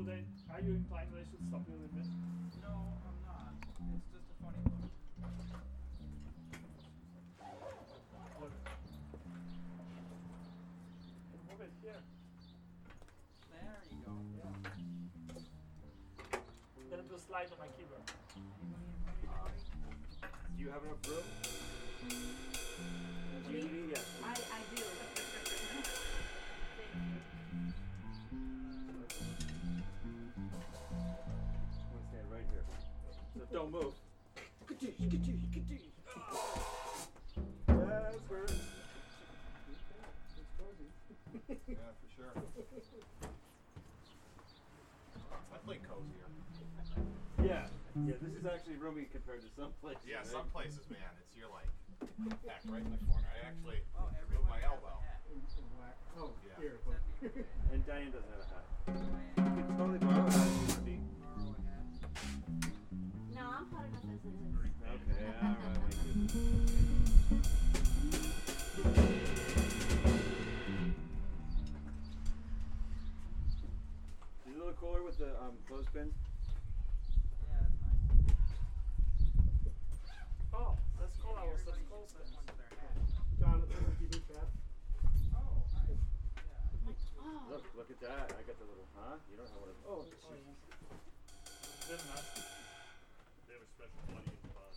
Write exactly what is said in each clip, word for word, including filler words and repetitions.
should I, are you implying that I should stop you a little bit? No, I'm not. It's just a funny look. Look. Move it here. There you go. Yeah. Then it will slide on my keyboard. Do you have enough room? Do you need it? I, I do. I'm gonna stand right here. So don't move. That's where. Yeah, for sure. Definitely cozier. Yeah, yeah. This is actually roomy compared to some places. Yeah, right? some places, man, it's you're like back right in the corner. I actually Oh, moved everyone my has a elbow. hat. Oh, Yeah. here. Except you. And Diane doesn't have a hat. Diane, You can totally borrow a hat if you want to be. borrow a hat. No, I'm hot enough as it is. Okay, all right, thank you. Is it a little cooler with the um, clothespins? Yeah, that's nice. Oh, that's cool. I was Everybody that's cool. should put one to their hat. Jonathan, would you need that? Oh, nice. Yeah. Oh. Look, look at that. I got the little, huh? You don't have one of those. Oh, Oh, yeah. Very nice. They have a special money in bond.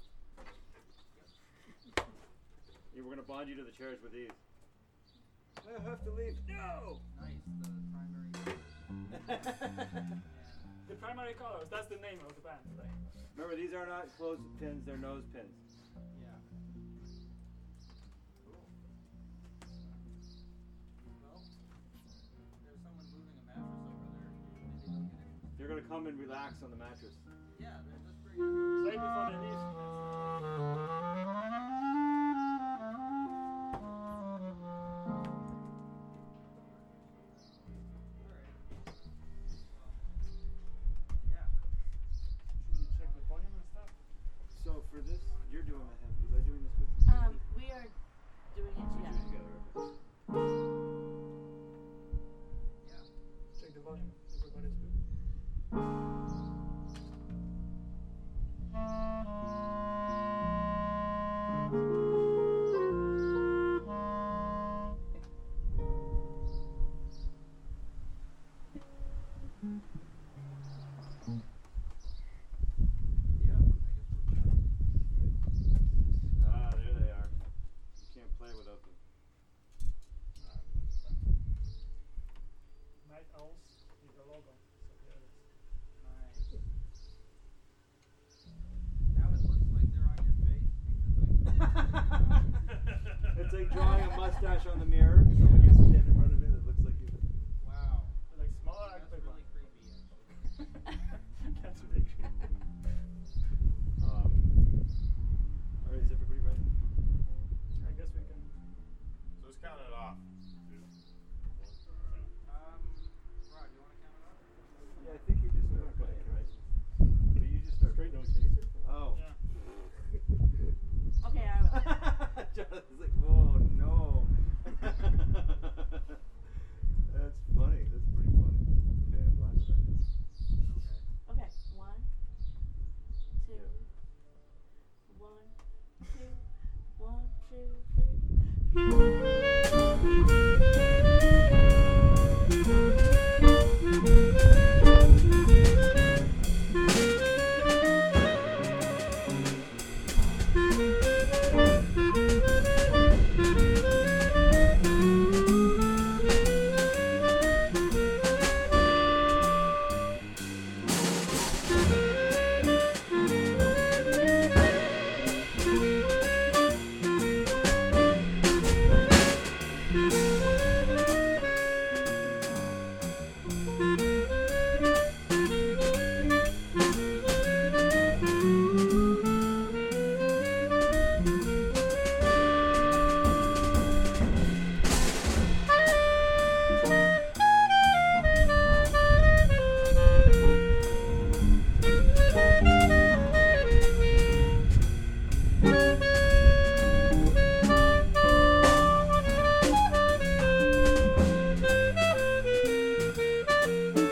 yeah, we're going to bond you to the chairs with these. I have to leave. No! Nice. The primary. The primary colors, that's the name of the band, right? Remember, these are not clothespins, they're nose pins. Yeah. Cool. Well, there's someone moving a mattress over there. Maybe they'll get it. They're going to come and relax on the mattress. Yeah, they're just bringing. Right before they leave. Yeah. Should we check the volume and stuff? So for this, you're doing the hemp. Was I doing this with Um, we are doing it We do it together. together. Yeah. Check the volume. Everybody's good. Yeah. I guess we're good. Ah, there they are. You can't play without them. Night Owls with the logo. So there it is. Nice. Now it looks like they're on your face because It's like drawing a mustache on the mirror. So when you stand in front of it, it looks like you. wow. Like smaller and That's big really one. creepy. Actually. That's really creepy. Um, all right, is everybody ready? I guess we can. So let's count it off. Um, Rod, you want to count it off? Yeah, I think you just start playing, right? But you just start. Straight no chaser? Oh. Yeah. Okay, I will. Jonathan's like, whoa, no. That's funny. That's pretty funny. Okay, I'm last right now. Okay. Okay, one, two, one, two, one, two, three.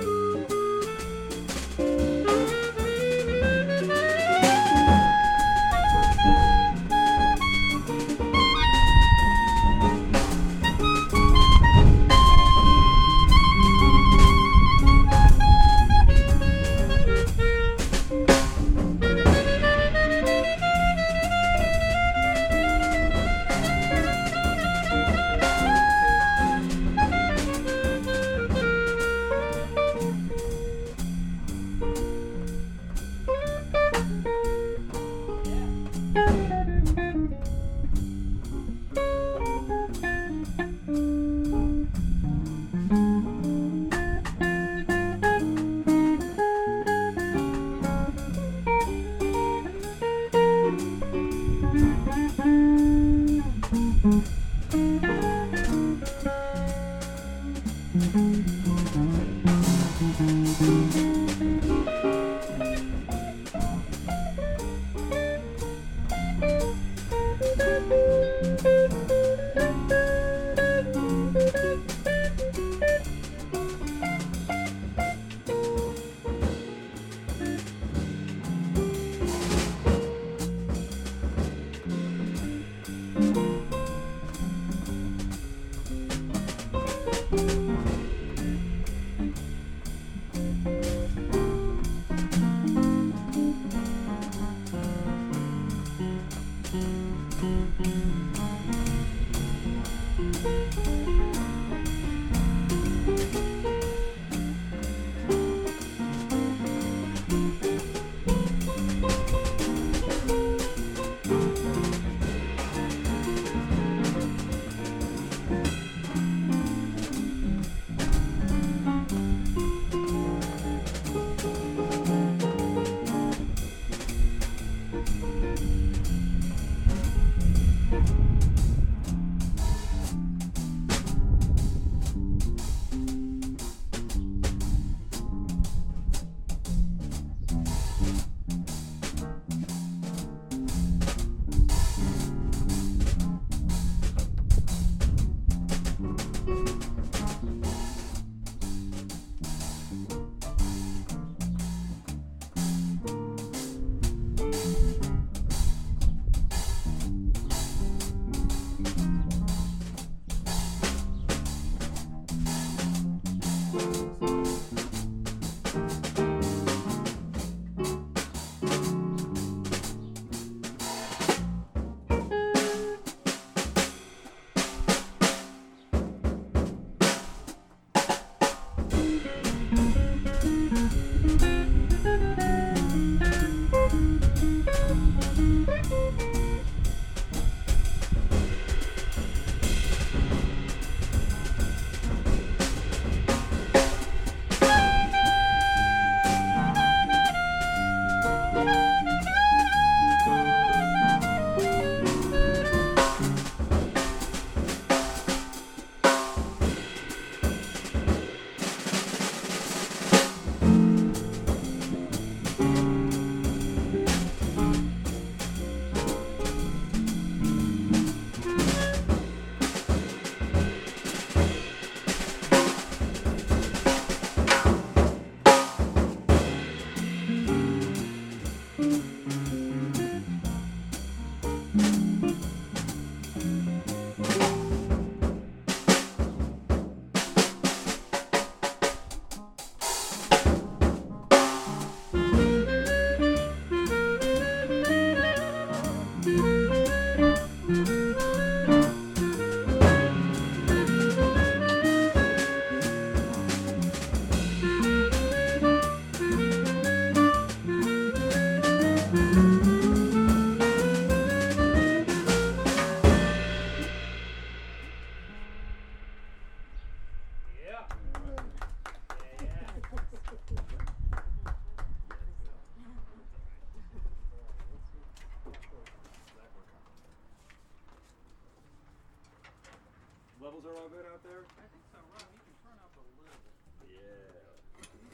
out there? I think